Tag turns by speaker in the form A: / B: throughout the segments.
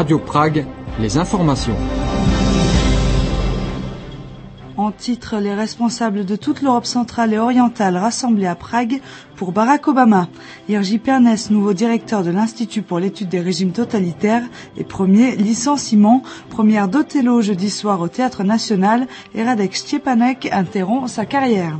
A: Radio Prague, les informations.
B: En titre, les responsables de toute l'Europe centrale et orientale rassemblés à Prague pour Barack Obama. Jerzy Pernes, nouveau directeur de l'Institut pour l'étude des régimes totalitaires, et premier licenciement. Première d'Othello jeudi soir au Théâtre National et Radek Štěpánek interrompt sa carrière.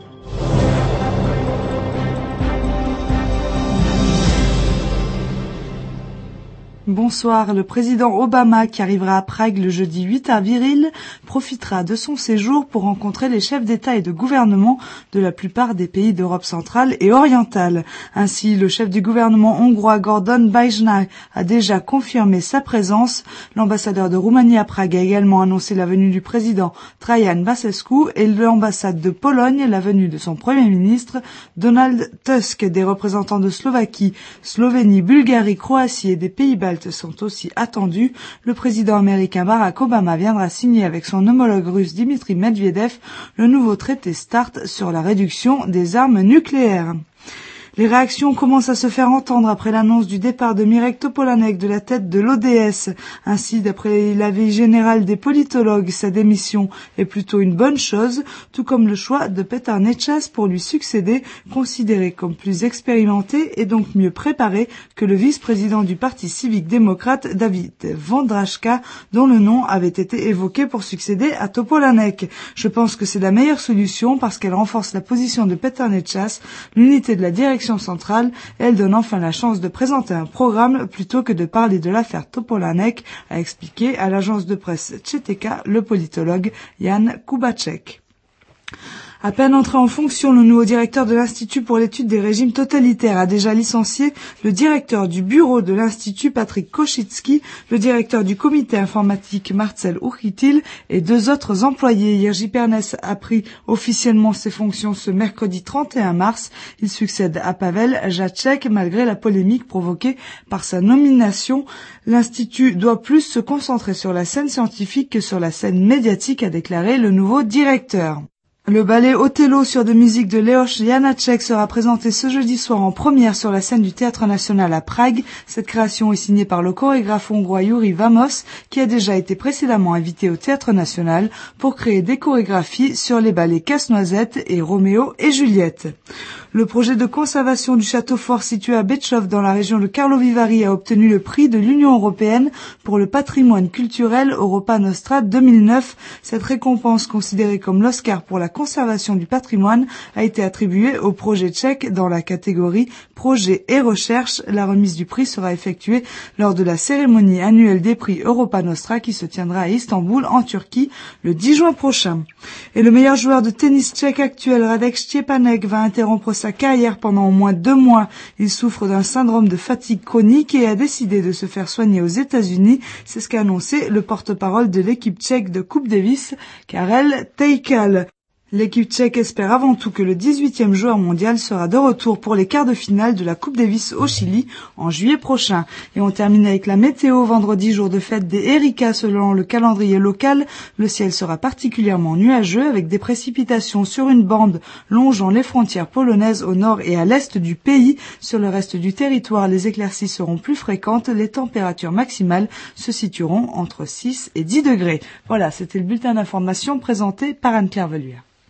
B: Bonsoir, le président Obama, qui arrivera à Prague le jeudi 8 avril, profitera de son séjour pour rencontrer les chefs d'État et de gouvernement de la plupart des pays d'Europe centrale et orientale. Ainsi, le chef du gouvernement hongrois Gordon Bajnai a déjà confirmé sa présence. L'ambassadeur de Roumanie à Prague a également annoncé la venue du président Traian Băsescu et l'ambassade de Pologne la venue de son premier ministre Donald Tusk. Des représentants de Slovaquie, Slovénie, Bulgarie, Croatie et des Pays-Bas sont aussi attendus. Le président américain Barack Obama viendra signer avec son homologue russe Dmitri Medvedev le nouveau traité START sur la réduction des armes nucléaires. Les réactions commencent à se faire entendre après l'annonce du départ de Mirek Topolánek de la tête de l'ODS. Ainsi, d'après l'avis général des politologues, sa démission est plutôt une bonne chose, tout comme le choix de Petr Nečas pour lui succéder, considéré comme plus expérimenté et donc mieux préparé que le vice-président du Parti civique-démocrate David Vondraška, dont le nom avait été évoqué pour succéder à Topolánek. Je pense que c'est la meilleure solution parce qu'elle renforce la position de Petr Nečas, l'unité de la direction centrale, et elle donne enfin la chance de présenter un programme plutôt que de parler de l'affaire Topolánek, a expliqué à l'agence de presse Četeka le politologue Jan Kubáček. À peine entré en fonction, le nouveau directeur de l'Institut pour l'étude des régimes totalitaires a déjà licencié le directeur du bureau de l'Institut Patrick Košický, le directeur du comité informatique Marcel Uchytil et deux autres employés. Jerzy Pernes a pris officiellement ses fonctions ce mercredi 31 mars. Il succède à Pavel Žáček malgré la polémique provoquée par sa nomination. L'Institut doit plus se concentrer sur la scène scientifique que sur la scène médiatique, a déclaré le nouveau directeur. Le ballet Othello sur de musique de Leos Janáček sera présenté ce jeudi soir en première sur la scène du Théâtre National à Prague. Cette création est signée par le chorégraphe hongrois Yuri Vamos, qui a déjà été précédemment invité au Théâtre National pour créer des chorégraphies sur les ballets Casse-Noisette et Roméo et Juliette. Le projet de conservation du château fort situé à Bečov dans la région de Karlovy Vary a obtenu le prix de l'Union européenne pour le patrimoine culturel Europa Nostra 2009. Cette récompense, considérée comme l'Oscar pour la conservation du patrimoine, a été attribuée au projet tchèque dans la catégorie projet et recherche. La remise du prix sera effectuée lors de la cérémonie annuelle des prix Europa Nostra qui se tiendra à Istanbul en Turquie le 10 juin prochain. Et le meilleur joueur de tennis tchèque actuel, Radek Štěpánek, va interrompre sa carrière pendant au moins 2 mois. Il souffre d'un syndrome de fatigue chronique et a décidé de se faire soigner aux États-Unis. C'est ce qu'a annoncé le porte-parole de l'équipe tchèque de Coupe Davis, Karel Tejkal. L'équipe tchèque espère avant tout que le 18e joueur mondial sera de retour pour les quarts de finale de la Coupe Davis au Chili en juillet prochain. Et on termine avec la météo. Vendredi, jour de fête des Erika selon le calendrier local. Le ciel sera particulièrement nuageux avec des précipitations sur une bande longeant les frontières polonaises au nord et à l'est du pays. Sur le reste du territoire, les éclaircies seront plus fréquentes. Les températures maximales se situeront entre 6 et 10 degrés. Voilà, c'était le bulletin d'information présenté par Anne-Claire Veluire.